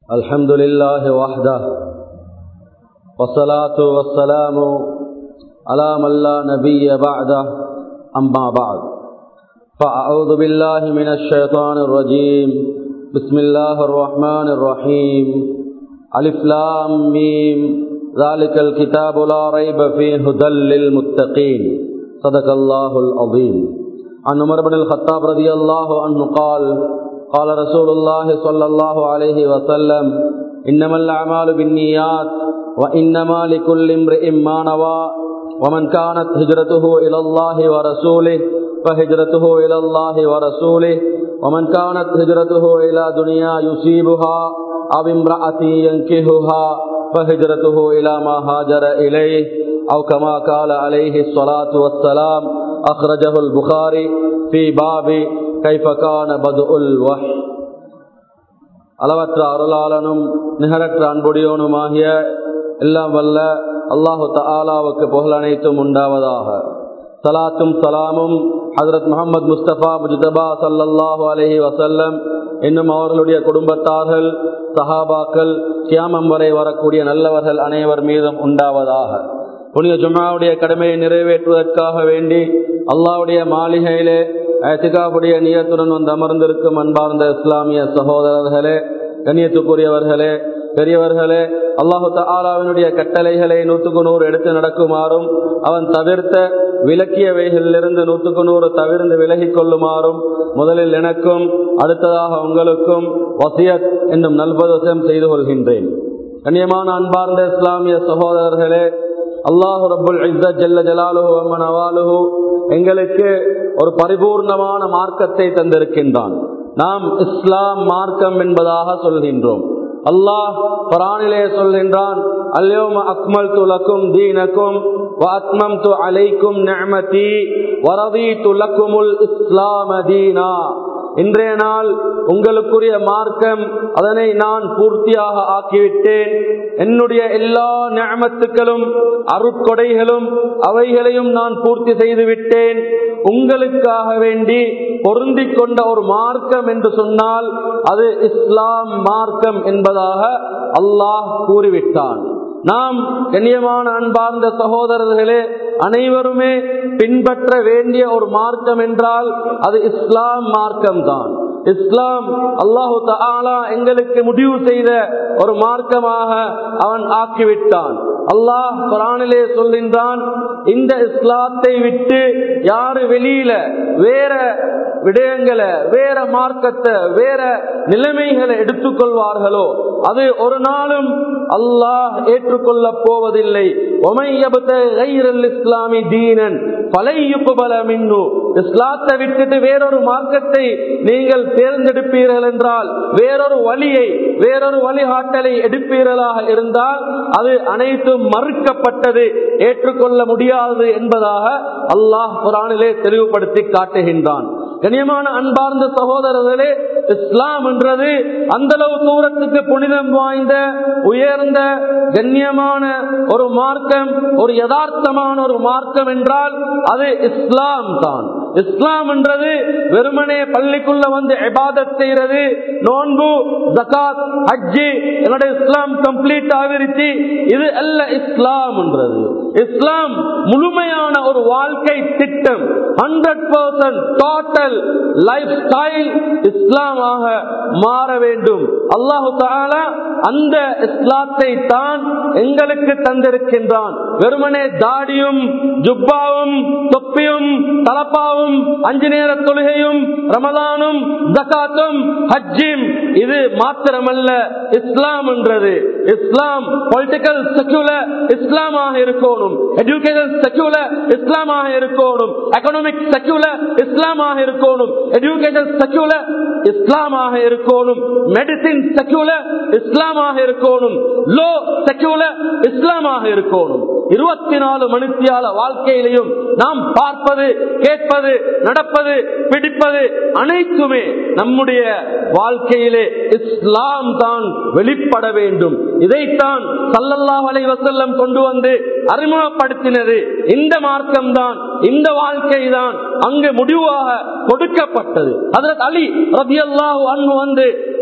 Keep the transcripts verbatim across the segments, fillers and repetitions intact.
الحمد لله وحده والصلاة والسلام على من لا نبي بعده أما بعد فأعوذ بالله من الشيطان الرجيم بسم الله الرحمن الرحيم ألف لام ميم ذلك الكتاب لا ريب فيه هدى للمتقين صدق الله العظيم. عن عمر بن الخطاب رضي الله عنه قال قال رسول الله صلى الله عليه وسلم إنما الأعمال بالنيات وإنما لكل امرئ ما نوى ومن كانت هجرته إلى الله ورسوله فهجرته إلى الله ورسوله ومن كانت هجرته إلى دنيا يصيبها أو امرأة ينكحها فهجرته إلى ما هاجر إليه أو كما قال عليه الصلاة والسلام. أخرجه البخاري في باب கைஃப கான பதுஉல் வஹ். அளவற்ற அருளாளனும் நிகரற்ற அன்புடையோனுமாகிய எல்லாம் வல்ல அல்லாஹு தஆலாவுக்கு புகழ் அனைத்தும் உண்டாவதாக. சலாத்தும் சலாமும் ஹஜ்ரத் முஹம்மது முஸ்தபா முஜ்தபா ஸல்லல்லாஹு அலைஹி வஸல்லம் என்னும் அவர்களுடைய குடும்பத்தார்கள், சஹாபாக்கள், கியாமம் வரை வரக்கூடிய நல்லவர்கள் அனைவர் மீதும் உண்டாவதாக. புனித ஜும்ஆவுடைய கடமையை நிறைவேற்றுவதற்காக வேண்டி அல்லாஹ்வுடைய மாளிகையிலே இத்திகாஃபுடைய நியத்துடன் வந்து அமர்ந்திருக்கும் அன்பார்ந்த இஸ்லாமிய சகோதரர்களே, கண்ணியத்துக்குரியவர்களே, பெரியவர்களே, அல்லாஹு தஆலாவினுடைய கட்டளைகளை நூற்றுக்கு நூறு எடுத்து நடக்குமாறும் அவன் தவிர்த்த விலக்கியவைகளிலிருந்து நூற்றுக்கு நூறு தவிர்ந்து விலகிக் கொள்ளுமாறும் முதலில் எனக்கும் அடுத்ததாக உங்களுக்கும் வசியத் என்னும் நல்பதம் செய்து கொள்கின்றேன். கண்ணியமான அன்பார்ந்த இஸ்லாமிய சகோதரர்களே, அல்லாஹு ரப்புல் இஸ்ஸத் ஜல்ல ஜலாலுஹு வ நவாலுஹு எங்களுக்கு ஒரு பரிபூர்ணமான மார்க்கத்தை தந்திருக்கின்றான். நாம் இஸ்லாம் மார்க்கம் என்பதாக சொல்கின்றோம். அல்லாஹ் குர்ஆனிலே சொல்கின்றான், அல்யௌம அக்மல்து லக்கும் தீனக்கும் வ அத்மம்து அலைக்கும் நிஅமதி வ ரதீது லக்குமுல் இஸ்லாம தீனா. இன்றைய நாள் உங்களுக்குரிய மார்க்கம், அதனை நான் பூர்த்தியாக ஆக்கிவிட்டேன். என்னுடைய எல்லா நிஅமத்துக்களும் அருட்கொடைகளும் அவைகளையும் நான் பூர்த்தி செய்து விட்டேன். உங்களுக்காக வேண்டி பொருந்திக் கொண்ட ஒரு மார்க்கம் என்று சொன்னால் அது இஸ்லாம் மார்க்கம் என்பதாக அல்லாஹ் கூறிவிட்டான். நாம் கண்ணியமான அன்பார்ந்த சகோதரர்களே, அனைவருமே பின்பற்ற வேண்டிய ஒரு மார்க்கம் என்றால் அது இஸ்லாம் மார்க்கம் தான். இஸ்லாம் அல்லாஹு தஆலா எங்களுக்கு முடிவு செய்த ஒரு மார்க்கமாக அவன் ஆக்கிவிட்டான். அல்லாஹ் குர்ஆனிலே சொல்கின்றான், இந்த இஸ்லாத்தை விட்டு யாரு வெளியில வேற விடயங்களை, வேற மார்க்கத்தை, வேற நிலைமைகளை எடுத்துக்கொள்வார்களோ அது ஒரு நாளும் அல்லாஹ் ஏற்றுக்கொள்ள போவதில்லை. இஸ்லாமி தீனன் இஸ்லாத்தை விட்டுட்டு வேறொரு மார்க்கத்தை நீங்கள் தேர்ந்தெடுப்பீர்கள் என்றால், வேறொரு வழியை, வேறொரு வழிகாட்டலை எடுப்பீர்களாக இருந்தால் அது அனைத்தும் மறுக்கப்பட்டது, ஏற்றுக்கொள்ள முடியாது என்பதாக அல்லாஹ் குர்ஆனிலே தெளிவுபடுத்தி காட்டுகின்றான். கண்ணியமான அன்பார்ந்த சகோதரர்களே, இஸ்லாம் என்றது அந்த அளவு தூரத்துக்கு புனிதம் வாய்ந்த உயர்ந்த கண்ணியமான ஒரு மார்க்கம், ஒரு யதார்த்தமான ஒரு மார்க்கம் என்றால் அது இஸ்லாம் தான். இஸ்லாம் என்றது வெறுமனே பள்ளிக்குள்ள வந்து இபாதத் செய்யறது, நோன்பு, ஜகாத், ஹஜ்ஜி, என்னுடைய இஸ்லாம் கம்ப்ளீட் ஆகிருச்சு, இது அல்ல இஸ்லாம் என்றது. இஸ்லாம் முழுமையான ஒரு வாழ்க்கை திட்டம், hundred percent total lifestyle இஸ்லாமாக மாற வேண்டும். அல்லாஹு தஆலா அந்த இஸ்லாத்தை தான் எங்களுக்கு தந்திருக்கின்றான். வெறுமனே தாடியும் ஜுப்பாவும் தொப்பியும் தலப்பாவும் அஞ்சு நேர தொழுகையும் ரமலானும் ஜகாத்தும் ஹஜ்ஜும் இது மாத்திரமல்ல இஸ்லாம் என்றது. இஸ்லாம் பொலிட்டிக்கல் செக்யூலர் இஸ்லாமாக இருக்கணும், எஜுகேஷன் செக்யூலர் இஸ்லாமாக இருக்கணும், எகனாமிக் செக்யூலர் இஸ்லாமாக இருக்கணும், எஜுகேஷன் செக்யூலர் இஸ்லாமாக இருக்கணும், மெடிசின் செக்யூலர் இஸ்லாமாக இருக்கணும், லோ செக்யூலர் இஸ்லாமாக இருக்கணும். இருபத்தி நாலு மணித்தியால வாழ்க்கையிலையும் நாம் பார்ப்பது, கேட்பது, நடப்பது, பிடிப்பது அனைத்துமே நம்முடைய வாழ்க்கையிலே இஸ்லாம் தான் வெளிப்பட வேண்டும். இதைத்தான் ஸல்லல்லாஹு அலைஹி வஸல்லம் கொண்டு வந்து அறிமுகப்படுத்தினது. இந்த மார்க்கம் தான், இந்த வாழ்க்கை தான் அங்கு முடிவாக கொடுக்கப்பட்டது. ஹஜ்ரத் அலி ரலியல்லாஹு அன்ஹு வந்து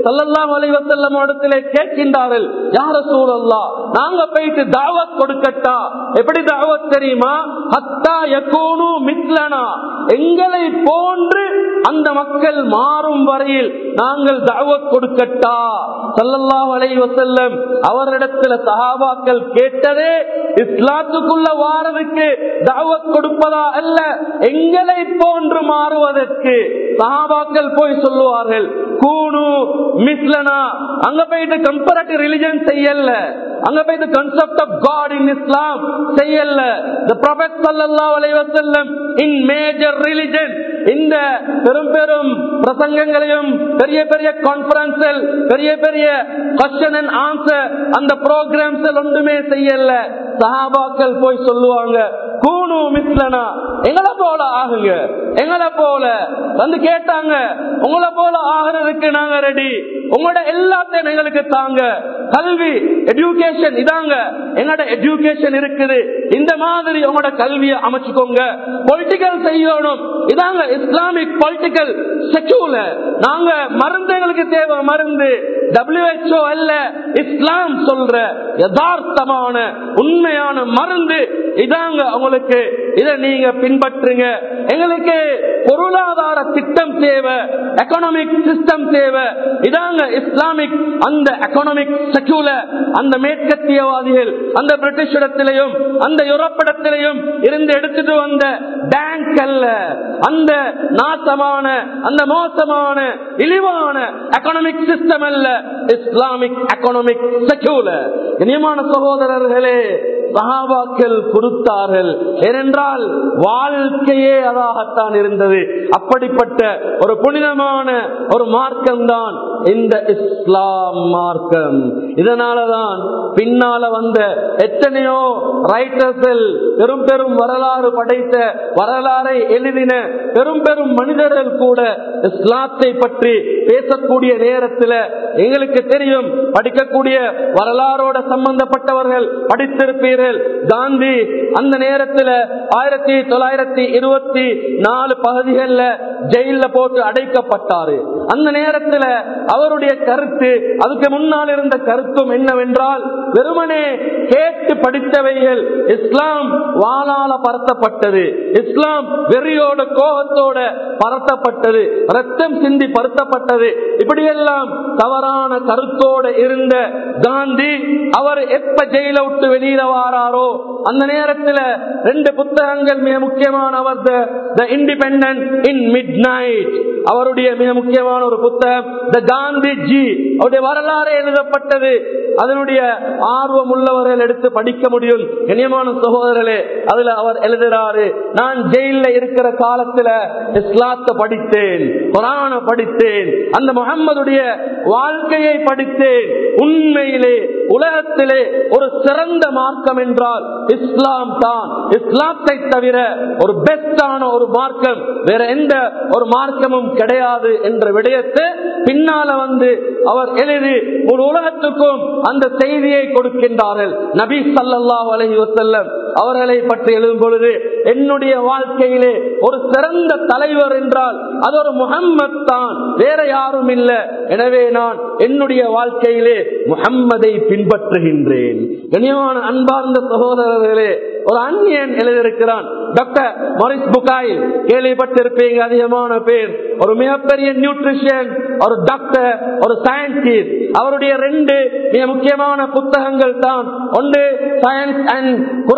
ஸல்லல்லாஹு அலைஹி வஸல்லம் இடத்திலே கேட்கின்றார்கள், யா ரசூலல்லாஹ், நாங்க போயிட்டு தாவத் கொடுக்கட்டா? எப்படி தாவத் தெரியுமா? ஹத்தா யகூனு மித்லனா, எங்களை போன்று அந்த மக்கள் மாறும் வரையில் நாங்கள் தாவத் கொடுக்கட்டா? ஸல்லல்லாஹு அலைஹி வஸல்லம் அவரிடத்துல சஹாபாக்கள் கேட்டதே இஸ்லாத்துக்குள்ள வாரதுக்கு தாவத் கொடுப்பதா அல்ல, எங்களை போன்று மாறுவதற்கு. சஹாபாக்கள் போய் சொல்லுவார்கள், கூனு மிஸ்லனா. அங்க போயிட்டு கம்பேரிட்டிவ் ரிலிஜன் செய்யல, அங்க போயிட்டு concept of God in Islam செய்யல. the prophet sallallahu alaihi wasallam in major religion, இந்த பெரும் பெரும் பிரசங்கங்களையும் பெரிய பெரிய கான்ஃபரன்ஸ்கள், பெரிய பெரிய क्वेश्चन அண்ட் ஆன்சர் அந்த ப்ரோகிராம்ஸ் ஒன்றுமே செய்யல. சஹாபாக்கள் போய் சொல்லுவாங்க, கூனு மிஸ்லனா, எங்களை போல ஆகுங்க, எங்களை போல. வந்து கேட்டாங்க, உங்களை போல ஆகிறதுக்கு நாங்க ரெடி, உங்களோட எல்லாத்தையும் எங்களுக்கு தாங்க. கல்வி எஜுகேஷன் இதாங்க, எங்களோட எஜுகேஷன் இருக்குது, இந்த மாதிரி உங்களோட கல்வியை அமைச்சுக்கோங்க. பொலிட்டிக்கல் செய்யணும், இதாங்க இஸ்லாமிக் பொலிட்டிக்கல் செக்யூலர். நாங்க மருந்து எங்களுக்கு தேவை, மருந்து டபிள்யூஹெச்ஓ அல்ல, இஸ்லாம் சொல்ற யதார்த்தமான உண்மையான மருந்து இதாங்க உங்களுக்கு, இதை நீங்க பின்பற்றுங்க. எங்களுக்கு பொருளாதார திட்டம் தேவை, எக்கனாமிக் சிஸ்டம் தேவை, இதாங்க இஸ்லாமிக் அந்த எக்கனாமிக் செக்யூலர். அந்த மேற்கத்தியவாதிகள் அந்த பிரிட்டிஷ் இடத்திலையும் அந்த யூரோப் இடத்திலையும் இருந்து எடுத்துட்டு வந்த பேங்க் அல்ல, அந்த நாசமான அந்த மோசமான இழிவான எக்கனாமிக் சிஸ்டம் அல்ல, இஸ்லாமிக் எக்கனாமிக் செக்யூலர். இனியமான சகோதரர்களே, சஹாபாக்கள் கொடுத்தார்கள், ஏனென்றால் வாழ்க்கையே அதாகத்தான் இருந்தது. அப்படிப்பட்ட ஒரு புனிதமான ஒரு மார்க்கம் தான் இந்த இஸ்லாம் மார்க்கம். இதனாலதான் பின்னால வந்த எத்தனையோ ரைட்டர்கள், பெரும் பெரும் வரலாறு படைத்த வரலாறை எழுதின பெரும் பெரும் மனிதர்கள் கூட இஸ்லாத்தை பற்றி பேசக்கூடிய நேரத்தில் எங்களுக்கு தெரியும், படிக்கக்கூடிய வரலாறோட சம்பந்தப்பட்டவர்கள் படித்திருப்பீர்கள். காந்தி அந்த நேரத்தில் ஆயிரத்தி தொள்ளாயிரத்தி இருபத்தி நாலு பகுதிகளில் ஜெயில போட்டு அடைக்கப்பட்டாரு. அந்த நேரத்தில் அவருடைய கருத்து, அதுக்கு முன்னால் இருந்த கருத்தும் என்னவென்றால், வெறுமனே கேட்டு படித்தவைகள் இஸ்லாம் வாளால பரத்தப்பட்டது, இஸ்லாம் வெறியோட கோபத்தோட பரத்தப்பட்டது, ரத்தம் சிந்தி பருத்தப்பட்டது. இப்படியெல்லாம் தவறான கருத்தோட இருந்த காந்தி, அவர் எப்ப ஜெயில விட்டு வெளியில வாராரோ அந்த நேரத்தில் ரெண்டு புத்தகங்கள் மிக முக்கியமான, அவர் the independent in midnight, அவருடைய மிக முக்கியமான ஒரு புத்தகம் தி காந்திஜி, அவருடைய வரலாறு எழுதப்பட்டது. அதனுடைய ஆர்வம் உள்ளவர்கள் எடுத்து படிக்க முடியும். கண்ணியமான சகோதரர்களே, அதுல அவர் எழுதுறாரு, நான் ஜெயில இருக்கிற காலத்துல இஸ்லாத்தை படித்தேன், குர்ஆனை படித்தேன், அந்த முஹம்மதுடைய வாழ்க்கையை படித்தேன். உண்மையிலே உலகத்திலே ஒரு சிறந்த மார்க்கம் என்றால் இஸ்லாம் தான். இஸ்லாத்தை தவிர ஒரு பெஸ்டான ஒரு மார்க்கம் வேற எந்த ஒரு மார்க்கமும் கிடையாது என்ற விடயத்தை பின்னால வந்து அவர் எழுதி ஒரு உலகத்துக்கும் அந்த செய்தியை கொடுக்கின்றார்கள். நபி ஸல்லல்லாஹு அலைஹி வஸல்லம் அவர்களை பற்றி எழுதும் பொழுது, என்னுடைய வாழ்க்கையிலே ஒரு சிறந்த தலைவர் என்றால் அது ஒரு முஹம்மத் தான், வேற யாரும் இல்லை. எனவே நான் என்னுடைய வாழ்க்கையிலே முஹம்மதை பின்பற்றுகின்றேன். கண்ணியமான அன்பார்ந்த சகோதரர்களே, ஒரு அந்நியன் எழுதியிருக்கிறான், டாக்டர் மாரிஸ் புகாய், கேள்விப்பட்டிருப்பீங்க அதிகமான பேர். ஒரு மிகப்பெரிய நியூட்ரிஷன், ஒரு டாக்டர், ஒரு சயின்டிஸ்ட். அவருடைய ரெண்டு மிக முக்கியமான புத்தகங்கள் தான், ஒன்று science and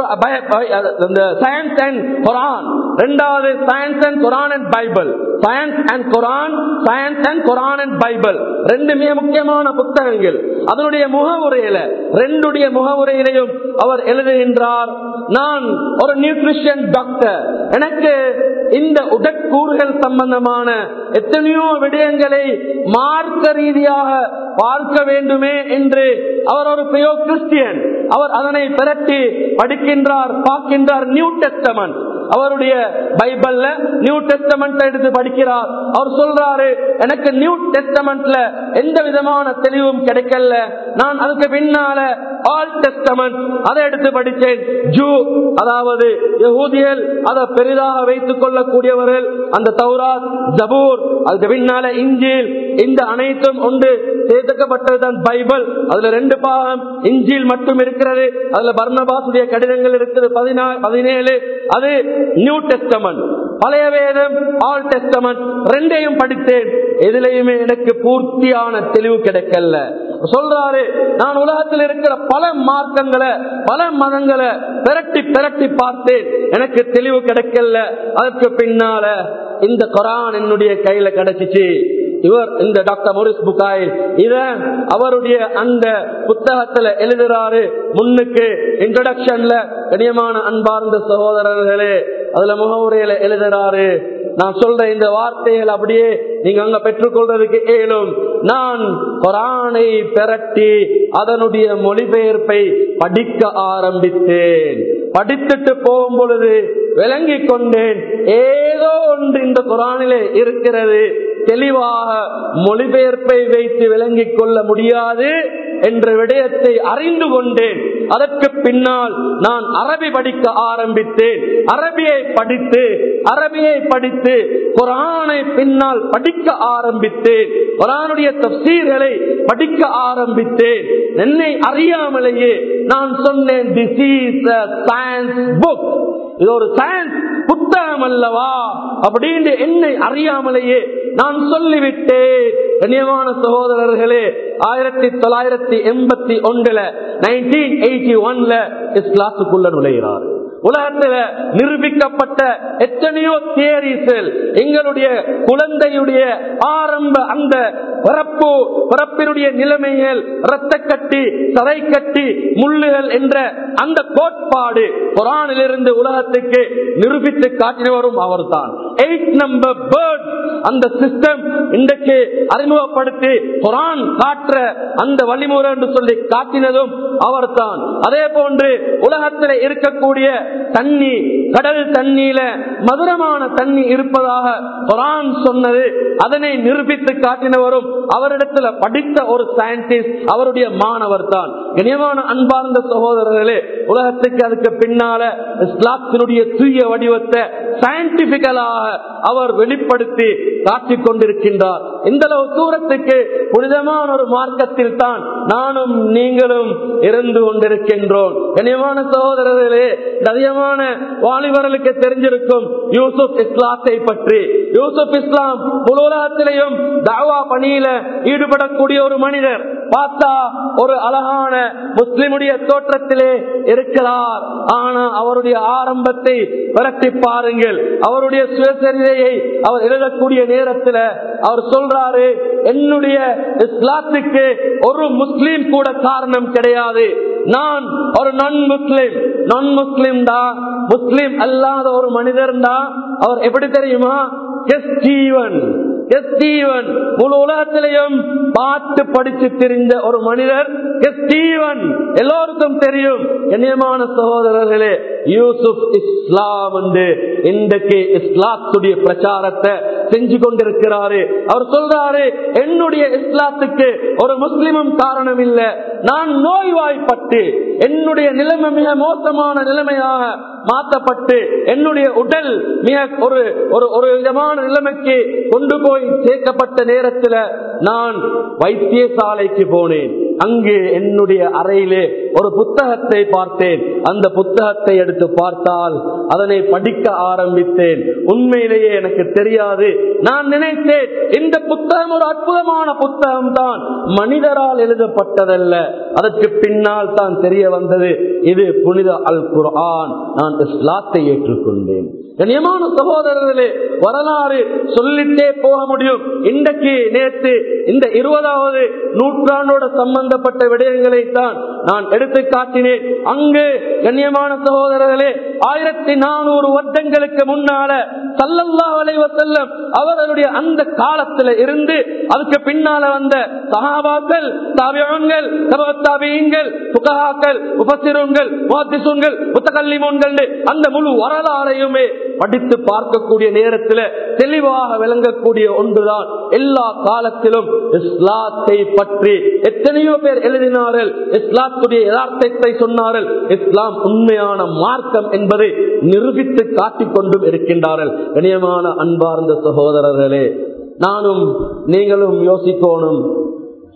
science and Quran, இரண்டாவது science and Quran and Bible. Science and Quran, science and Quran and Bible ரெண்டு மிக முக்கியமான புத்தகங்கள். அதனுடைய முகவுரையில ரெண்டுடைய முகவுரையிலையும் அவர் எழுதுகின்றார், நான் ஒரு நியூட்ரிஷன் டாக்டர், எனக்கு இந்த உடற்கூறுகள் சம்பந்தமான எத்தனையோ விடயங்களை மார்க்க ரீதியாக பார்க்க வேண்டுமே என்று அவர் ஒரு பியோ கிறிஸ்டியன். அவர் அதனை பிரட்டி படிக்கின்றார், பார்க்கின்றார். நியூ டெஸ்டமென்ட், அவருடைய பைபிள்ல நியூ டெஸ்டமெண்ட் எடுத்து படிக்கிறார். அவர் சொல்றாரு, எனக்கு நியூ டெஸ்டமெண்ட்ல எந்த விதமான தெளிவும் கிடைக்கல, நான் அதுக்கு பின்னால ஆல் டெஸ்டமெண்ட் அதை எடுத்து படித்தேன். ஜூ, அதாவது யஹூதியல் அதை பெரிதாக வைத்துக் கொள்ளக்கூடியவர்கள், அந்த தௌராத், ஜபூர், அதுக்கு பின்னால இன்ஜீல், இந்த அனைத்தும் உண்டு. சேர்க்கப்பட்டதுதான் பைபிள். அதுல ரெண்டு பாகம் இஞ்சில் மட்டும் இருக்கிறது. அதுல பர்னபாசுடைய கடிதங்கள் இருக்குது பதினேழு. அது நியூ டெஸ்டமெண்ட், பழைய வேதம், ஆல் டெஸ்டமெண்ட் ரெண்டையும் படித்தேன். எதிலையுமே எனக்கு பூர்த்தியான தெளிவு கிடைக்கல. சொல்றாரு, நான் உலகத்தில் இருக்கிற பல மார்க்கங்களை பல மதங்களை பிரட்டி பிரட்டி பார்த்தேன், எனக்கு தெளிவு கிடைக்கல. அதற்கு பின்னால இந்த குர்ஆன் என்னுடைய கையில கிடைச்சிச்சு. இவர் இந்த டாக்டர் மோரிஸ் புகாயில் இத அவருடைய அந்த புத்தகத்துல எழுதுறாரு. முன்னுக்கு இன்ட்ரோடக்ஷன்ல கண்ணியமான அன்பார்ந்த சகோதரர்களே, அதுல முகவுரையில எழுதுறாரு, நான் சொல்ற இந்த வார்த்தைகள் அப்படியே நீங்க அங்க பெற்றுக்கொள்றதுக்கு ஏலும். நான் குர்ஆனை பிரட்டி அதனுடைய மொழிபெயர்ப்பை படிக்க ஆரம்பித்தேன். படித்துட்டு போகும் பொழுது விளங்கி கொண்டேன், ஏதோ ஒன்று இந்த குர்ஆனிலே இருக்கிறது, தெளிவாக மொழிபெயர்ப்பை வைத்து விளங்கிக் கொள்ள முடியாது என்ற விடயத்தை அறிந்து கொண்டேன். அதற்கு பின்னால் நான் அரபி படிக்க ஆரம்பித்தேன். அரபியை படித்து அரபியை படித்து குர்ஆனை பின்னால் படிக்க ஆரம்பித்தேன். குர்ஆனுடைய தஃப்சீர்களை படிக்க ஆரம்பித்தேன். என்னை அறியாமலேயே நான் சொன்னேன், this is a science book, இது ஒரு சயின்ஸ் புத்தகம் அல்லவா அப்படின்னு என்னை அறியாமலேயே நான் சொல்லிவிட்டேன். கண்ணியமான சகோதரர்களே, ஆயிரத்தி தொள்ளாயிரத்தி எண்பத்தி ஒன்றுல நைன்டீன் எயிட்டி ஒன்ல இஸ்லாத்துக்குள்ள நுழைகிறார். உலகத்தில் நிரூபிக்கப்பட்ட எத்தனையோ தியரிகள், எங்களுடைய குழந்தையுடைய ஆரம்ப அந்த பிறப்பு பிறப்பினுடைய நிலைமைகள், இரத்த கட்டி, சதை கட்டி, முள்ளுகள் என்ற அந்த கோட்பாடு குர்ஆனிலிருந்து உலகத்துக்கு நிரூபித்து காட்டினவரும் அவர்தான். எயிட் நம்பர் பேர்ட் அந்த சிஸ்டம் இன்றைக்கு அறிமுகப்படுத்தி குர்ஆன் காற்ற அந்த வழிமுறை என்று சொல்லி காட்டினதும் அவர்தான். அதே போன்று உலகத்தில் இருக்கக்கூடிய தண்ணி, கடல் தண்ணியில மதுரமான தண்ணி இருப்பதாக குர்ஆன் சொன்னது, அதனை நிரூபித்து காட்டினவரும் அவரிடத்துல படித்த ஒரு சயின்டிஸ்ட், அவருடைய மாணவர் தான். கண்ணியமான அன்பார்ந்த சகோதரர்களே, உலகத்துக்கு அதுக்கு பின்னால இஸ்லாத்தினுடைய தூய வடிவத்தை சயின்டிபிக்கலாக அவர் வெளிப்படுத்தி காட்டிக் கொண்டிருக்கின்றார். இந்த அளவு தூரத்துக்கு புனிதமான ஒரு மார்க்கத்தில் தான் நானும் நீங்களும் இருந்து கொண்டிருக்கின்றோம். கண்ணியமான சகோதரர்களே, அதிகமான வாலிபர்களுக்கு தெரிஞ்சிருக்கும் யூசுப் இஸ்லாத்தை பற்றி. யூசுப் இஸ்லாம் முழு உலகத்திலேயும் தஅவா பணியில ஈடுபடக்கூடிய ஒரு மனிதர். பார்த்தா ஒரு அழகான முஸ்லிமுடைய தோற்றத்திலே இருக்கிறார். ஆனா அவருடைய ஆரம்பத்தை விரட்டி பாருங்கள். அவருடைய சுயசரிதையை அவர் எழுதக்கூடிய நேரத்தில் அவர் சொல்றாரு, என்னுடைய இஸ்லாத்துக்கு ஒரு முஸ்லிம் கூட காரணம் கிடையாது, நான் ஒரு நான் முஸ்லிம் நான் முஸ்லிம் தான், முஸ்லிம் அல்லாத ஒரு மனிதர் தான். அவர் எப்படி தெரியுமா? ஸ்டீவன் ஸ்டீவன் முழு உலகத்திலையும் பாட்டு படிச்சு தெரிந்த ஒரு மனிதர் ஸ்டீவன், எல்லோருக்கும் தெரியும். கண்ணியமான சகோதரர்களே, யூசுப் இஸ்லாம் வந்து இன்றைக்கு இஸ்லாத்துடைய பிரச்சாரத்தை செஞ்சு கொண்டிருக்கிறாரு. அவர் சொல்றாரு, என்னுடைய இஸ்லாத்துக்கு ஒரு முஸ்லிமும் காரணம் இல்லை, நான் நோய்வாய்ப்பட்டு என்னுடைய நிலைமை மிக மோசமான நிலைமையாக மாற்றப்பட்டு என்னுடைய உடல் மிக ஒரு ஒரு விதமான நிலைமைக்கு கொண்டு போய் சேர்க்கப்பட்ட நேரத்தில் நான் வைத்தியசாலைக்கு போனேன். அங்கு என்னுடைய அறையிலே ஒரு புத்தகத்தை பார்த்தேன். அந்த புத்தகத்தை எடுத்து பார்த்தால் அதனை படிக்க ஆரம்பித்தேன். உண்மையிலேயே எனக்கு தெரியாது, நான் நினைத்தேன் இந்த புத்தகம் ஒரு அற்புதமான புத்தகம் தான், மனிதரால் எழுதப்பட்டதல்ல. அதற்கு பின்னால் தான் தெரிய வந்தது, இது புனித அல் குர்ஆன். நான் இஸ்லாத்தை ஏற்றுக்கொண்டேன். கண்ணியமான சகோதரர்களே, வரலாறு சொல்லிட்டே போக முடியும். இன்றைக்கு நேற்று இந்த இருபதாவது நூற்றாண்டோட சம்பந்தப்பட்ட விடயங்களை தான் நான் எடுத்து காட்டினேன். அங்கு கண்ணியமான சகோதரர்களே, ஆயிரத்தி நானூறு வருடங்களுக்கு முன்னால ஸல்லல்லாஹு அலைஹி வஸல்லம் அவர்களுடைய அந்த காலத்துல இருந்து அதுக்கு பின்னால வந்த சஹாபாக்கள், தாபிஊன்கள், தபஅத் தாபிஈன்கள், ஃபுகஹாக்கள், முஃபஸ்ஸிரூன்கள், முஹத்திஸூன்கள், முத்தகல்லிமூன்கள், அந்த முழு வரலாறையுமே படித்து பார்க்கக்கூடிய நேரத்தில் தெளிவாக விளங்கக்கூடிய ஒன்றுதான், எல்லா காலத்திலும் இஸ்லாத்தை பற்றி எத்தனையோ பேர் எழுதினார்கள், இஸ்லாத்துடைய யதார்த்தத்தை சொன்னார்கள், இஸ்லாம் உண்மையான மார்க்கம் என்பதை நிரூபித்து காட்டிக் கொண்டும் இருக்கின்றார்கள். கண்ணியமான அன்பார்ந்த சகோதரர்களே, நானும் நீங்களும் யோசிக்கணும்,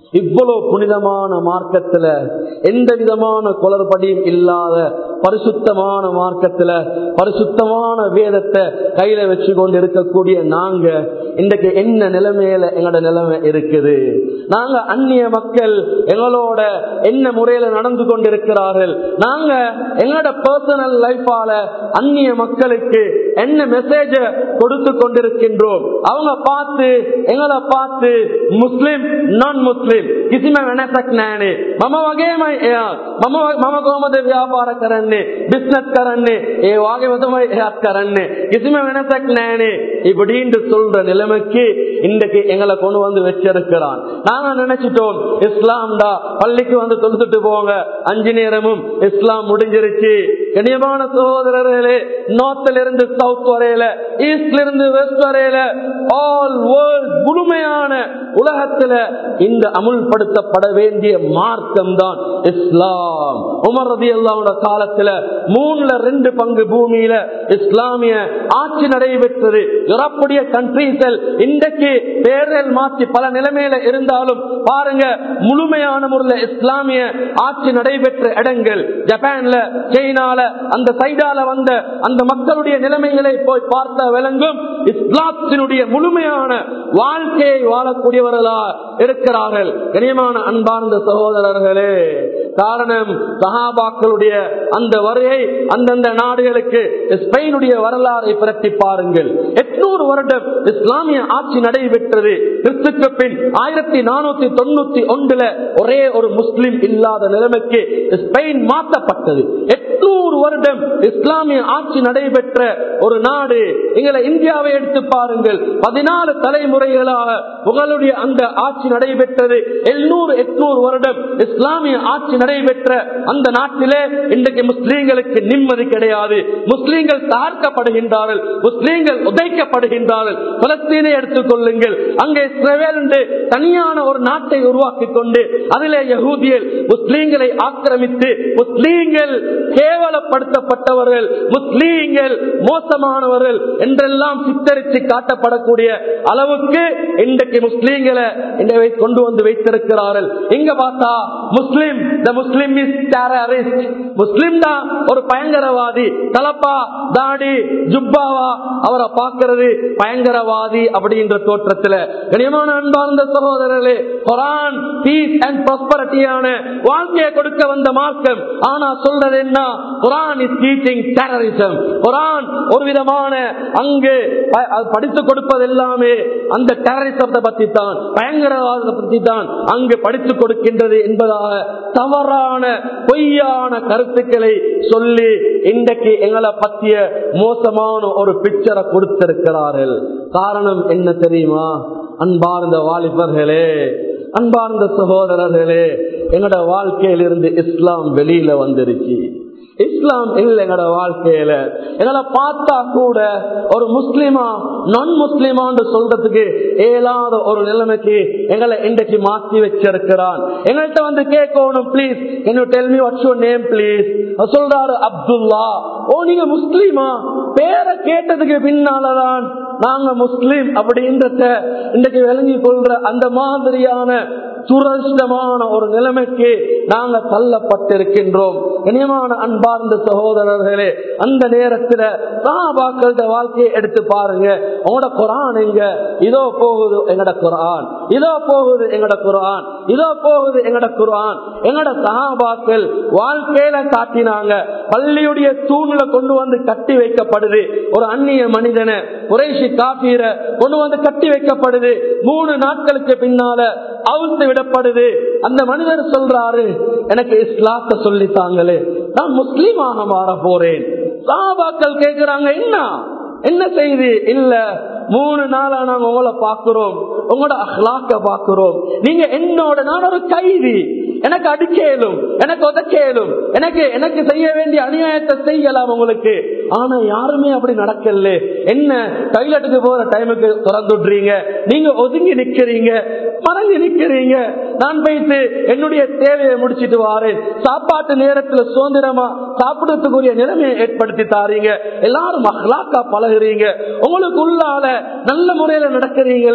இவ்வளவு புனிதமான மார்க்கத்துல எந்த விதமான குளறுபடியும் இல்லாத பரிசுத்தமான மார்க்கத்துல பரிசுத்தமான வேதத்தை கையில வச்சு கொண்டு இருக்கக்கூடிய நாங்க இன்றைக்கு என்ன நிலைமையில எங்களோட நிலைமை இருக்குது? நாங்க அந்நிய மக்கள் எங்களோட என்ன முறையில நடந்து கொண்டிருக்கிறார்கள்? நாங்க எங்களோட பர்சனல் லைஃபால அந்நிய மக்களுக்கு என்ன மெசேஜ கொடுத்து கொண்டிருக்கின்றோம்? அவங்க பார்த்து எங்களை பார்த்து முஸ்லிம் நான் முஸ்லிம் किसी में वेनसक नैने ममा वगे मैं ममा ममा को मत व्यापार करने बिजनेस करने ये वागे मत मैं याद करने किसी में वेनसक नैने இப்படின்னு சொல்ற நிலைமைக்கு இன்றைக்கு எங்களை கொண்டு வந்து வச்சிருக்கிறான். நாங்க நினைச்சிட்டோம் இஸ்லாம்டா பள்ளிக்கு வந்து தொழுதுட்டு போங்க, அஞ்சு நேரமும் இஸ்லாம் முடிஞ்சிருச்சு. கண்ணியமான சகோதரர்களே, நார்த்ல இருந்து சவுத் வரையில, ஈஸ்ட்ல இருந்து வெஸ்ட் வரையில, ஆல் வேர்ல்ட் முழுமையான உலகத்துல இந்த அமுல்படுத்தப்பட வேண்டிய மார்க்கம் தான் இஸ்லாம். உமர் ரலியல்லாஹு காலத்துல மூணுல ரெண்டு பங்கு பூமியில இஸ்லாமிய ஆட்சி நடைபெற்றது. யூரோப்பிய கண்ட்ரீஸ்கள் இன்றைக்கு பேரல் மாற்றி பல நிலைமையில இருந்தாலும் பாருங்க, முழுமையான முறையில் இஸ்லாமிய ஆட்சி நடைபெற்ற இடங்கள் ஜப்பான்ல, சைனால, அந்த சைடால வந்த அந்த மக்களுடைய நிலைமைகளை போய் பார்த்த விளங்கும் இஸ்லாத்தினுடைய முழுமையான வாழ்க்கையை வாழக்கூடியவர்களா இருக்கிறார்கள். கனியமான அன்பார்ந்த சகோதரர்களே, காரணம் சஹாபாக்களுடைய அந்த வருகை அந்தந்த நாடுகளுக்கு. ஸ்பெயினுடைய வரலாறை பிரட்டி பாருங்கள். எட்நூறு வருடம் இஸ்லாமிய ஆட்சி நடைபெற்றது. கிறிஸ்துக்கு பின் ஆயிரத்தி நானூத்தி தொண்ணூத்தி ஒன்றுல ஒரே ஒரு முஸ்லிம் இல்லாத நிலைமைக்கு ஸ்பெயின் மாற்றப்பட்டது. எட்நூறு வருடம் இஸ்லாமிய ஆட்சி நடைபெற்ற ஒரு நாடு. எங்களை இந்தியாவை எடுத்து பாருங்கள். பதினாலு தலைமுறைகளாக உங்களுடைய அந்த ஆட்சி நடைபெற்றது. எழுநூறு எட்நூறு வருடம் இஸ்லாமிய ஆட்சி நடைபெற்ற அந்த நாட்டிலே இன்றைக்கு முஸ்லீம்களுக்கு நிம்மதி கிடையாது. முஸ்லீம்கள் தாழ்த்தப்படுகின்றார்கள், முஸ்லீம்கள் உதைக்கப்படுகின்றார்கள். பலஸ்தீனை எடுத்துக் கொள்ளுங்கள். அங்கே இஸ்ரேல் என்று தனியான ஒரு நாட்டை உருவாக்கி கொண்டு அதிலே யஹூதியர் முஸ்லீம்களை ஆக்கிரமித்து முஸ்லீம்கள் கேவலப்படுத்தப்பட்டவர்கள், முஸ்லீம்கள் மோசமானவர்கள் என்றெல்லாம் சித்தரித்து காட்டப்படக்கூடிய அளவுக்கு இன்றைக்கு முஸ்லீம்களை கொண்டு வந்து வைத்திருக்கிறார்கள். இங்க பார்த்தா முஸ்லிம் the Muslim is terrorist, முஸ்லிம் தான் ஒரு பயங்கரவாதி. தலப்பா தாடி ஜுப்பாவா அவரை பார்க்கிறது பயங்கரவாதி அப்படின்ற தோற்றத்துல. கனியமான அன்பார்ந்த சகோதரர்களே, குர்ஆன் பீஸ் அண்ட் ப்ராஸ்பரிட்டியான வாழ்க்கையை கொடுக்க வந்த மார்க்கம். ஆனா சொல்றது என்ன? Quran is teaching terrorism. குர்ஆன் ஒரு விதமான அங்கு படித்து கொடுப்பது எல்லாமே அந்த டெரரிசத்தை பத்தி தான், பயங்கரவாதத்தை பத்தி தான் அங்கு படித்து கொடுக்கின்றது என்பதாக தவறான பொய்யான கருத்துக்களை சொல்லி இன்றைக்கு எங்களை பற்றிய மோசமான ஒரு பிக்சரை கொடுத்திருக்கிறார்கள். காரணம் என்ன தெரியுமா? அன்பார்ந்த வாலிபர்களே, அன்பார்ந்த சகோதரர்களே, எங்களோட வாழ்க்கையிலிருந்து இஸ்லாம் வெளியில வந்துருச்சு. இஸ்லாம் இல்ல எங்களோட வாழ்க்கையில. எங்களை பார்த்தா கூட ஒரு முஸ்லிமா நான் முஸ்லிமான்னு சொல்றதுக்கு ஏலாத ஒரு நிலைமைக்கு எங்களை இன்றைக்கு மாற்றி வச்சிருக்கிறான். எங்கள்கிட்ட வந்து கேட்கணும், please can you tell me what's your name please? சொல்றாரு அப்துல்லா. ஓ, நீங்க முஸ்லிமா? பேரை கேட்டதுக்கு பின்னாலதான் நாங்க முஸ்லிம் அப்படின்றத இன்றைக்கு விளங்கி கொள்ற அந்த மாதிரியான துரஷ்டமான ஒரு நிலைமைக்கு நாங்க தள்ளப்பட்டிருக்கின்றோம். இனியமான அன்பார்ந்த சகோதரர்களே, அந்த நேரத்தில் சஹாபாக்களோட வாழ்க்கையை எடுத்து பாருங்க. உங்களோட குர்ஆன் எங்க? இதோ போகுது எங்கட குர்ஆன், இதோ போகுது எங்கட குர்ஆன், இதோ போகுது எங்கட குர்ஆன். எங்கட சஹாபாக்கள் வாழ்க்கையில காட்டினாங்க. பள்ளியுடைய தூண்ல கொண்டு வந்து கட்டி வைக்கப்படுது. ஒரு அந்நிய மனிதனை, குறைஷி காபீர கொண்டு வந்து கட்டி வைக்கப்படுது. மூணு நாட்களுக்கு பின்னால அவுழ்த்து விடப்படுது. அந்த மனிதர் சொல்றாரு, எனக்கு இஸ்லாத்தை சொல்லித்தாங்களே, நான் முஸ்லீமாக மாற போறேன். சஹாபாக்கள் கேட்கிறாங்க, என்ன என்ன செய்தி? இல்ல, மூணு நாளா நாங்க உங்களை பாக்குறோம், உங்களோட அஹ்லாக்க பாக்குறோம். நீங்க என்னோட, நான் ஒரு கைதி, எனக்கு அடிக்கலும், எனக்கு உதக்கலும், எனக்கு எனக்கு செய்ய வேண்டிய அநியாயத்தை செய்யலாம் உங்களுக்கு. ஆனா யாருமே அப்படி நடக்கல. என்ன, டாய்லெட்டுக்கு போற டைமுக்கு திறந்துடுறீங்க, நீங்க ஒதுங்கி நிக்கிறீங்க, மறங்கி நிக்கிறீங்க. நான் போயிட்டு என்னுடைய தேவையை முடிச்சிட்டு வாரேன். சாப்பாட்டு நேரத்துல சுதந்திரமா சாப்பிடறதுக்குரிய நிலைமையை ஏற்படுத்தி தாரீங்க. எல்லாரும் அஹ்லாக்கா பழகுறீங்க, உங்களுக்கு உள்ளால நல்ல முறையில நடக்கிறீங்களே.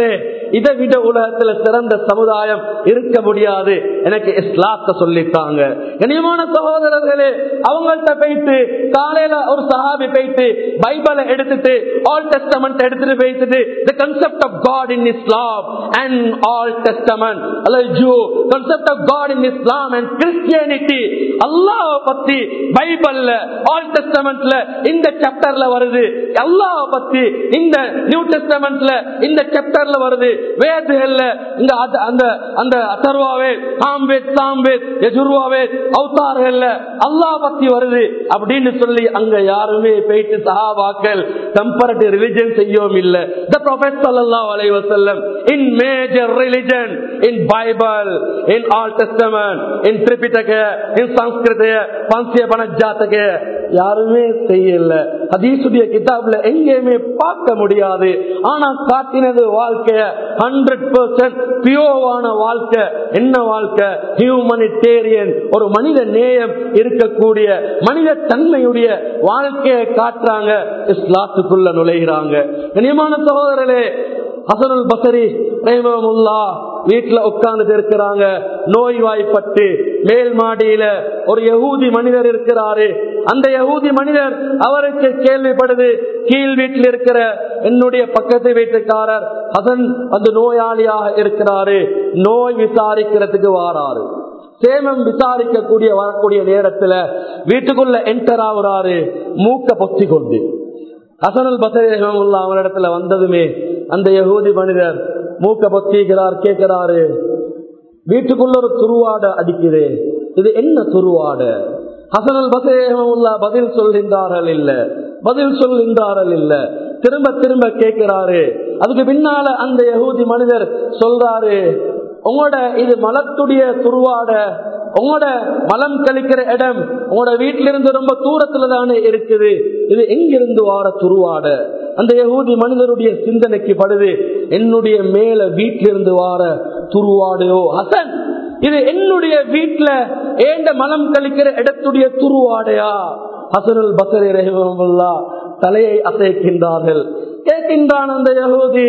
இதை விட உலகத்துல சிறந்த சமுதாயம் இருக்க முடியாது, எனக்கு இஸ்லாத்தை சொல்லித்தாங்க. கண்ணியமான சகோதரர்களே, அவங்கள்ட்ட போயிட்டு காலையில ஒரு சஹாபி போயிட்டு பைபிளை எடுத்துட்டு ஆல் டெஸ்டமெண்ட் எடுத்துட்டு போயிட்டு the concept of God in Islam and all testament Jew concept of God in Islam and Christianity அல்லாஹ் பத்தி பைபிள்ல ஆல் டெஸ்டமெண்ட்ல இந்த சாப்டர்ல வருது, அல்லாஹ் பத்தி இந்த நியூ டெஸ்டமெண்ட்ல இந்த சாப்டர்ல வருது, வேதங்கள்ல இந்த அந்த அந்த அதர்வாவே சாம்வேத் சாம்வேத் யஜுர்வாவேத் அவதார்கள்ல அல்லாஹ் பத்தி வருது அப்படின்னு சொல்லி அங்க யாருமே போயிட்டு சஹாபாக்கள் கம்பேரிட்டிவ் ரிலிஜன் செய்யவும் இல்லை. The Prophet sallallahu alaihi wasallam in major religion, in Bible, in Old Testament, in Tripitaka, in Sanskrita, Pansya Panajjataka யாருமே செய்யல. ஹதீஸுடைய கிதாப்ல எங்கேயுமே பார்க்க முடியாது. ஆனா காட்டினது வாழ்க்கை ஹண்ட்ரட் பர்சன்ட் பியோவான வாழ்க்கை. என்ன வாழ்க்கை? ஹியூமனிடேரியன், ஒரு மனித நேயம் இருக்கக்கூடிய மனித தன்மையுடைய வாழ்க்கையை காட்டுறாங்க, இஸ்லாத்துக்குள்ள நுழைகிறாங்க. கண்ணியமான சகோதரர்களே, ஹசனுல் பஸரி ரஹிமஹுல்லாஹ் வீட்டுல உட்கார்ந்து இருக்கிறாங்க, நோய்வாய்ப்பட்டு. மேல் மாடியில ஒரு யஹூதி மனிதர் இருக்கிறாரு. அந்த யஹூதி மனிதர் அவருக்கு கேள்விப்படுது, கீழ் வீட்டில் இருக்கிற என்னுடைய பக்கத்து வீட்டுக்காரர் ஹசன் அந்த நோயாளியாக இருக்கிறாரு, நோய் விசாரிக்கிறதுக்கு வாராரு. சேமம் விசாரிக்க கூடிய வரக்கூடிய நேரத்துல வீட்டுக்குள்ள என்டர் ஆகுறாரு, மூக்க பொத்தி கொண்டு. ஹசனுல் பஸரி ரஹிமஹுல்லாஹ் அவரிடத்துல வந்ததுமே அந்த யஹூதி மனிதர் மூக்க பொத்திக்கிறார், கேட்கிறாரு, வீட்டுக்குள்ள ஒரு துருவாட அடிக்குது, இது என்ன துருவாட? ஹசனுல் பஸரி ரஹிமஹுல்லாஹ் பதில் சொல்கின்றார்கள் இல்ல, பதில் சொல்கின்றார்கள் இல்ல. திரும்ப திரும்ப கேட்கிறாரு. அதுக்கு பின்னால அந்த யஹூதி மனிதர் சொல்றாரு, உங்களோட இது மலத்துடைய துருவாட, உங்களோட மலம் கழிக்கிற இடம் உங்களோட வீட்டில இருந்து ரொம்ப தூரத்துல தானே இருக்குது, இது எங்கிருந்து வார துருவாட? அந்த யஹூதி மனிதருடைய சிந்தனைக்கு படுது, என்னுடைய மேல வீட்டிலிருந்து வார துருவாடையோ ஹசன், இது என்னுடைய வீட்டுல ஏண்ட மலம் கழிக்கிற இடத்துடைய துருவாடையா? ஹசனுல் பஸரி ரஹிமஹுல்லாஹ் தலையை அசைக்கின்றார்கள். கேட்கின்றான் அந்த யஹூதி,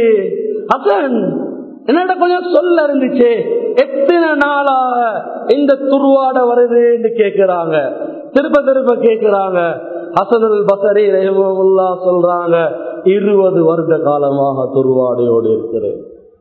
ஹசன் என்னோட கொஞ்சம் சொல்ல இருந்துச்சு, எத்தனை நாளாக இந்த துருவாட வருது என்று கேட்கிறாங்க. திரும்ப திரும்ப கேட்கிறாங்க. ஹசனுல் பஸரி ரஹிமஹுல்லாஹ் சொல்றாங்க, இருபது வருட காலமாக துருவாடையோடு இருக்கிறேன்.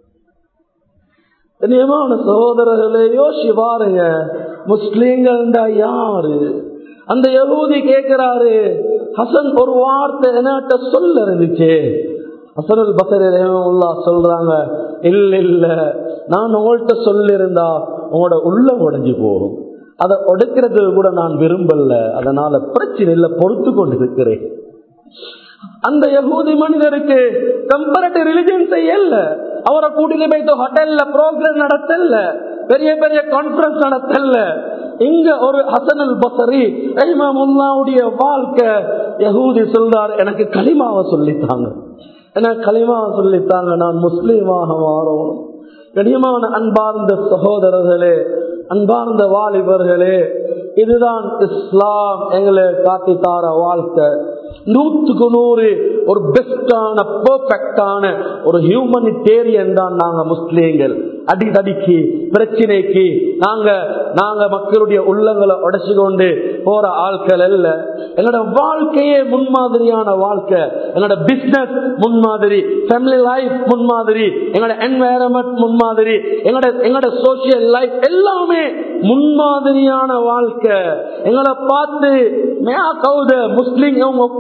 கண்ணியமான சகோதரர்களே, யோசி பாருங்க, முஸ்லீம்கள் யாரு? அந்த யஹூதி கேட்கிறாரு, ஹசன் ஒரு வார்த்தை என்கிட்ட சொல்ல இருந்துச்சு. ஹசனுல் பஸரி ரஹிமஹுல்லாஹ் சொல்றாங்க, இல்ல இல்ல, நான் உங்கள்கிட்ட சொல்லிருந்தா உங்களோட உள்ளம் உடைஞ்சு போகும், அதை உடைக்கிறது கூட நான் விரும்பல, அதனால பிரச்சனை இல்லை, பொறுத்து கொண்டு இருக்கிறேன். அந்த யஹூதி மனிதருக்கு கம்பேரிட்டிவ் ரிலிஜன் செய்யல, அவரை கூட்டிட்டு போயிட்டு ஹோட்டல்ல ப்ரோக்ராம் நடத்தல, பெரிய பெரிய கான்பரன்ஸ் நடத்தல. இங்க ஒரு ஹசனுல் பஸரி ரஹிமஹுல்லாஹ்வுடைய வாழ்க்கை. யஹூதி சொல்றார், எனக்கு கலிமாவை சொல்லித்தாங்க, எனக்கு கலிமாவை சொல்லித்தாங்க, நான் முஸ்லீமாக மாறணும். கண்ணியமான அன்பார்ந்த சகோதரர்களே, அன்பார்ந்த வாலிபர்களே, இதுதான் இஸ்லாம் எங்களை காட்டித்தார வாழ்க்கை. நூற்றுக்கு நூறு ஒரு பெஸ்டான பெர்ஃபெக்டான ஒரு ஹியூமனிடேரியன் தான் நாங்க முஸ்லீம்கள். அடிதடிக்கு பிரச்சனைக்கு நாங்க நாங்க மக்களுடைய உள்ளங்களை உடைச்சு கொண்டு போற ஆட்கள் அல்ல. எங்களோட வாழ்க்கையே முன்மாதிரியான வாழ்க்கை, எங்களோட பிசினஸ் முன்மாதிரி, ஃபேமிலி லைஃப் முன்மாதிரி, எங்களோட என்வாயரன்மெண்ட் முன்மாதிரி, எங்களோட எங்களோட சோசியல் லைஃப் எல்லாமே முன்மாதிரியான வாழ்க்கை. எங்களை பார்த்து முஸ்லிம்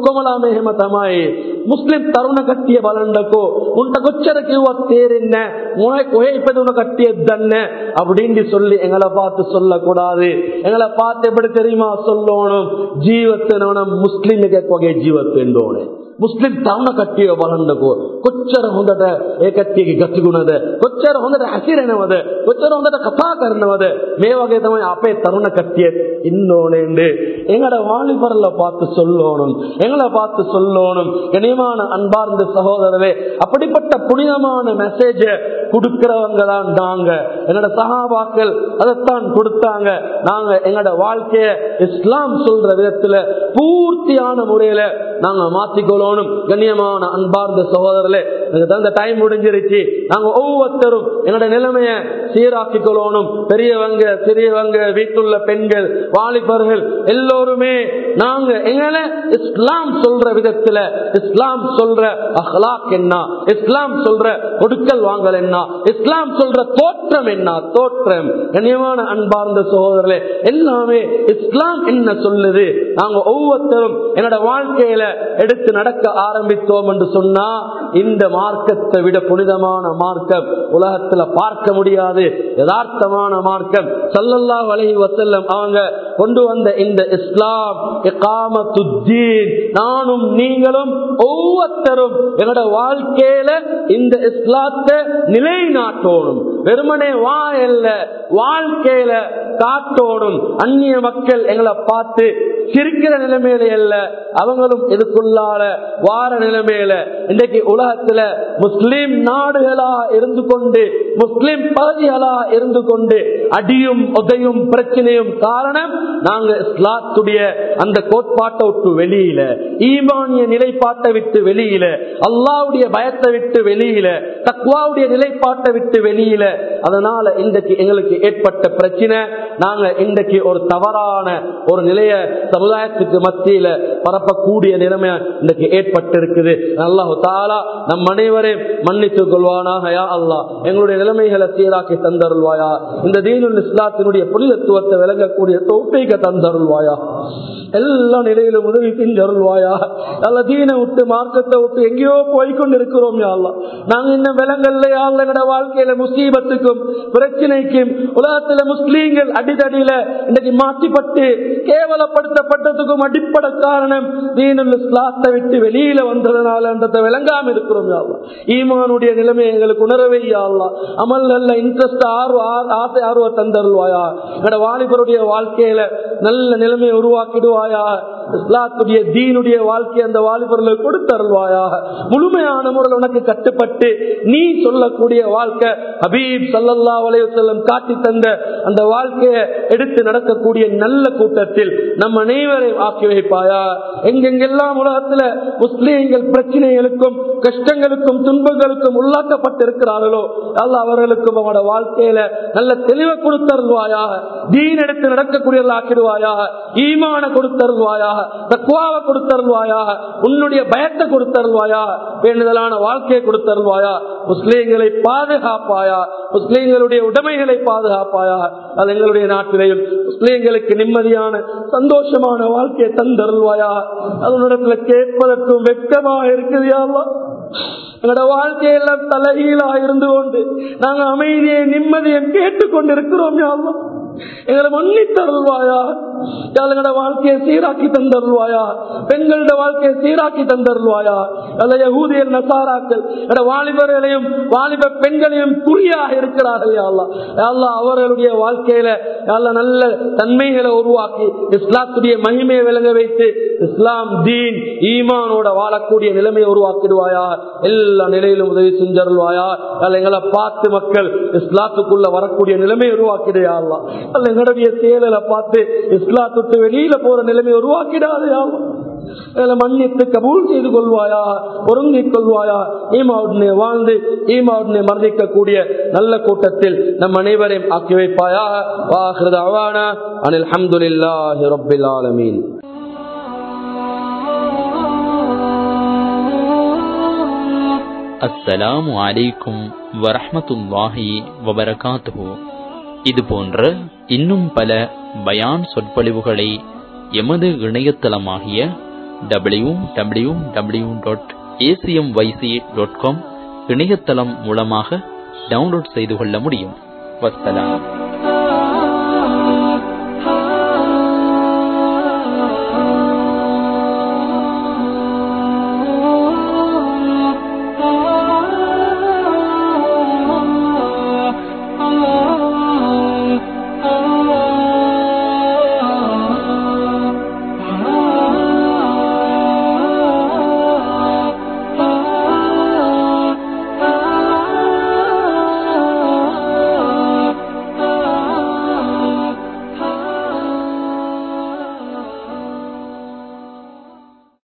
முஸ்லிம் தருண கட்டிய பலண்டக்கோ உன்ட கொச்சரக்கு தேரின்ன உனக்கு கட்டிய தன்ன அப்படின்னு சொல்லி எங்களை பார்த்து சொல்லக்கூடாது. எங்களை பார்த்து எப்படி தெரியுமா சொல்லணும்? ஜீவத்தின முஸ்லிம் ஜீவத்தோட ಮುಸ್ಲಿಂ ತಾವನ ಕಟ್ಟಿಯ ಬಲಂಡಕು ಕೊಚ್ಚರ ಹೊಂದದ ಏಕತ್ತಿಗೆ ಗತಿಗುಣದ ಕೊಚ್ಚರ ಹೊಂದದ ಹಸಿರೆನವದ ಕೊಚ್ಚರ ಹೊಂದದ ಕಥಾಕರಣವದ ಮೇವಾಗೆ ತಮ್ಮ அப்பே தருண கட்டிய இன்னொன்று எங்களோட வாலிபர்ல பார்த்து சொல்லணும், எங்களை பார்த்து சொல்லணும். கனியமான அன்பார்ந்த சகோதரரே, அப்படிப்பட்ட புனிதமான மெசேஜ கொடுக்கிறவங்க தான் நாங்க. எங்களோட சஹாபாக்கள் அதைத்தான் கொடுத்தாங்க. நாங்க எங்களோட வாழ்க்கைய இஸ்லாம் சொல்ற விதத்துல பூர்த்தியான முறையில நாங்க மாத்திக்கொள்ளணும். கண்ணியமான அன்பார்ந்த சகோதரர்களே, அந்த டைம் முடிஞ்சிருச்சு. நாங்க ஒவ்வொருத்தரும் என்னோட நிலைமைய சீராக்கிக் கொள்ளணும். பெரியவங்க, சிறியவங்க, வீட்டுள்ள பெண்கள், வாலிபர்கள் எல்லோருமே நாங்க எங்களை இஸ்லாம் சொல்ற விதத்துல, இஸ்லாம் சொல்ற அஹ்லாக் என்ன, இஸ்லாம் சொல்ற கொடுக்கல் வாங்கல் என்ன, இஸ்லாம் சொல்ற தோற்றம் என்ன, தோற்றம். கண்ணியமான அன்பார்ந்த சகோதரர்களே, எல்லாமே இஸ்லாம் என்ன சொல்லுது. நாங்க ஒவ்வொருத்தரும் என்னோட வாழ்க்கையில எடுத்து நடக்க ஆரம்பித்தோம் என்று சொன்னா இந்த மார்க்கத்தை விட புனிதமான மார்க்கம் உலகத்துல பார்க்க முடியாது. யதார்த்தமான மார்க்கம் ஸல்லல்லாஹு அலைஹி வஸல்லம் அவங்க கொண்டு வந்த இந்த இஸ்லாம் இகாமத்துத்தீன். நானும் நீங்களும் ஒவ்வொருத்தரும் என்னோட வாழ்க்கையில இந்த இஸ்லாத்தை நிலைநாட்டணும். வெறுமனே வாயல்ல, வாழ்க்கையில காட்டணும். அந்நிய மக்கள் எங்களை பார்த்து சிரிக்கிற நிலைமையில அல்ல, அவங்களும் இதுக்குள்ளால வார நிலைமையில. இன்றைக்கு உலகத்துல முஸ்லிம் நாடுகளா இருந்து கொண்டு, முஸ்லிம் பகுதிகளா இருந்து கொண்டு அடியும் உதையும் பிரச்சனையும் காரணம் நாங்க இஸ்லாத்துடைய அந்த கோட்பாட்டை விட்டு வெளியில, ஈமானிய நிலைப்பாட்டை விட்டு வெளியில, அல்லாஹ்வுடைய பயத்தை விட்டு வெளியில, தக்வாவுடைய நிலைப்பாட்டை விட்டு வெளியில. அதனால இன்றைக்கு எங்களுக்கு ஏற்பட்ட பிரச்சனை, நாங்க இன்றைக்கு ஒரு தவறான ஒரு நிலைய சமுதாயத்துக்கு மத்தியில பரப்பக்கூடிய நிலைமை இன்றைக்கு ஏற்பட்டிருக்குது. அல்லாஹு தஆலா நம் அனைவரையும் மன்னித்துக் கொள்வானாக. யா அல்லாஹ், எங்களுடைய நிலைமைகளை சீராக்கி தந்தருள்வாயா. இந்த தீனுல் இஸ்லாத்தினுடைய புனிதத்துவத்தை விளங்கக்கூடிய தௌஃபீக தந்தருள்வாயா. எல்லா நிலையிலும் உதவி செஞ்சருள்வாயா. அல்ல தீனை விட்டு மார்க்கத்தை விட்டு எங்கேயோ போய்கொண்டு இருக்கிறோம். யா அல்லாஹ், நாங்க இன்னும் விலங்கல்ல எங்களோட வாழ்க்கையில முசீபத்துக்கும் பிரச்சனைக்கும் உலகத்துல முஸ்லீம்கள் அடிதடியில இன்னைக்கு மாற்றிப்பட்டு கேவலப்படுத்தப்பட்டதுக்கும் அடிப்படை காரணம் தீனுல் இஸ்லாத்தை விட்டு வெளியில வந்ததனால அந்த விளங்காம இருக்கிறோம். யா அல்லாஹ், ஈமானுடைய நிலைமை எங்களுக்கு உணரவே யா அல்லாஹ். அமல் நல்ல இன்ட்ரெஸ்ட் ஆசை ஆர்வ தந்தருள்வாயா. என்னோட வாலிபருடைய வாழ்க்கையில நல்ல நிலைமையை உருவாக்கிடுவாயா. இஸ்லாத்துடைய தீனுடைய வாழ்க்கை அந்த வாலிபர்களுக்கு கொடுத்தருள்வாயா. முழுமையான முறையில் உனக்கு கட்டுப்பட்டு நீ சொல்லக்கூடிய வாழ்க்கை ஹபீப் ஸல்லல்லாஹு அலைஹி வஸல்லம் காட்டி தந்த அந்த வாழ்க்கையை எடுத்து நடக்கக்கூடிய நல்ல கூட்டத்தில் நம் அனைவரையும் ஆக்கி வைப்பாயா. எங்கெங்கெல்லாம் உலகத்துல முஸ்லீம்கள் பிரச்சனைகளுக்கும் கஷ்டங்களுக்கும் துன்பங்களுக்கும் உள்ளாக்கப்பட்டிருக்கிறார்களோ அல்லாஹ் அவர்களுக்கும் அவனோட வாழ்க்கையில நல்ல தெளிவை கொடுத்தருள்வாயாக. தீன் எடுத்து நடக்கக்கூடிய ஆக்கிடுவாயாக. ஈமான கொடுத்தருள்வாயாக. தக்வாவை கொடுத்தருள்வாயாக. உன்னுடைய பயத்தை கொடுத்தருள்வாயாக. வேண்டுதலான வாழ்க்கையை கொடுத்தருள்வாயா. முஸ்லீம்களை பாதுகாப்பாயா. முஸ்லீம்களுடைய உடைமைகளை பாதுகாப்பாயா. அது எங்களுடைய நாட்டிலேயும் முஸ்லீம்களுக்கு நிம்மதியான சந்தோஷமான வாழ்க்கையை தந்தருள்வாயா. அதனுடைய கேட்பதற்கும் வெட்கமாக இருக்குது. யா அல்லாஹ், எங்களோட வாழ்க்கையெல்லாம் தலைகீழாக இருந்து கொண்டு நாங்க அமைதியை நிம்மதியை கேட்டுக்கொண்டிருக்கிறோம். யா அல்லாஹ், எங்களை மன்னித்தருள்வாயா. எங்களோட வாழ்க்கையை சீராக்கி தந்தருள்வாயா. பெண்களோட வாழ்க்கையை சீராக்கி தந்தருள்வாயா. அல்ல யகூதியர் நசாராக்கள் வாலிபர்களையும் வாலிப பெண்களையும் குறியாக இருக்கிறார்கள். யா அல்லாஹ், யா அல்லாஹ், அவர்களுடைய வாழ்க்கையில யா அல்லாஹ் நல்ல தன்மைகளை உருவாக்கி இஸ்லாத்துடைய மகிமையை விளங்க வைத்து இஸ்லாம் தீன் ஈமானோட வாழக்கூடிய நிலைமையை உருவாக்கிடுவாயா. எல்லா நிலையிலும் உதவி செஞ்சருள்வாயா. அல்ல எங்களை பார்த்து மக்கள் இஸ்லாத்துக்குள்ள வரக்கூடிய நிலைமையை உருவாக்கிடுயா. அல்லாஹ், அல்ல எங்களுடைய செயலை பார்த்து இஸ்லாத்துக்கு வெளியில போற நிலைமையை உருவாக்கிடாது. யா அல்லாஹ், மன்னித்து கபூல் செய்து கொள்வாயா, பொருந்திக் கொள்வாயா. ஈமாவுடனே வாழ்ந்து ஈமாவுடனே மரணிக்கக்கூடிய நல்ல கூட்டத்தில் நம் அனைவரையும் ஆக்கி வைப்பாயா. வாஹிரு தஅவானா அனில் ஹம்துலில்லாஹி ரப்பில் ஆலமீன். அஸ்ஸலாமு அலைக்கும் வரஹ்மத்துல்லாஹி வபரகாத்துஹு. இது போன்ற இன்னும் பல பயான் சொற்பொழிவுகளை எமது இணையதளமாகிய W W W dot ACMYC dot com இணையதளம் மூலமாக டவுன்லோட் செய்து கொள்ள முடியும். வஸ்ஸலாம்.